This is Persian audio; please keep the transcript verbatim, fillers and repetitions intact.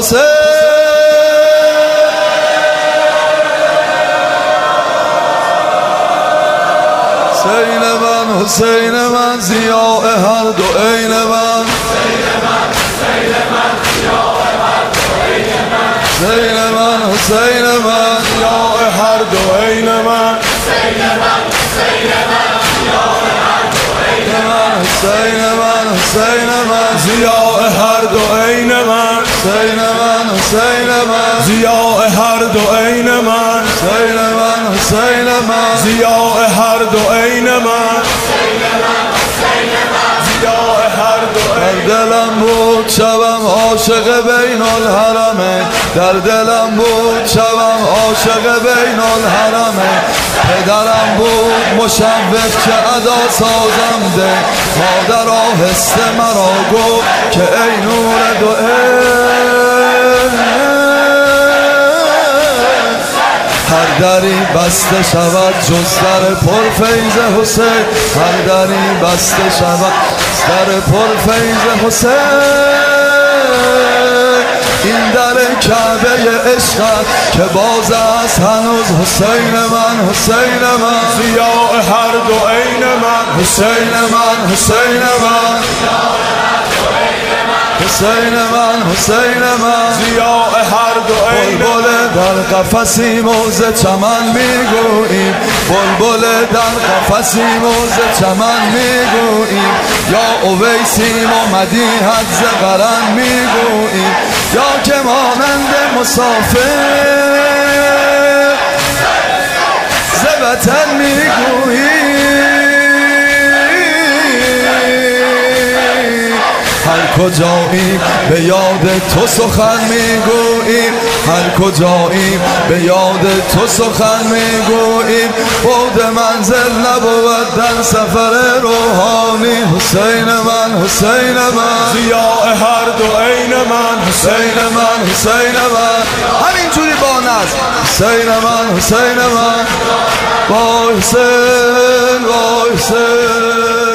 حسین حسین من حسین من ضیاء هر دو عین من حسین من حسین من ضیاء هر دو عین من حسین من حسین من ضیاء هر دو عین من حسین من حسین من ضیاء هر دو عین من حسین من حسین من ضیاء هر دو عین من حسین من حسین من ضیاء هر دو عین من حسین من حسین من ضیاء هر دو عین من در دلم بود شبم عاشق بین الحرمه در دلم بود شبم عاشق بین الحرمه پدرم بود مشوق که ادا سازم ده مادر آهسته مرا گفت که ای نور دو هر دری بسته شود جز در پرفیض حسین هر دری بسته شود در پرفیض حسین این در کعبه عشقت که باز است هنوز حسین من حسین من ضیاء هر دو عین من حسین من حسین من حسین من حسین من ضیاء هر دو عین بلبل در قفسی موز چمن میگوییم بلبل در قفسی موز چمن میگوییم یا اویسیم و مدیحت ز قرن میگوییم یا که مانند مسافر ز وطن میگوییم هر کجاییم به یاد تو سخن میگوییم هر کجاییم به یاد تو سخن میگوییم بعد منزل نبود در سفر روحانی حسین من حسین من ضیاء هر دو عین من حسین من حسین من همینجوری با نظم حسین من حسین من با حسین با حسین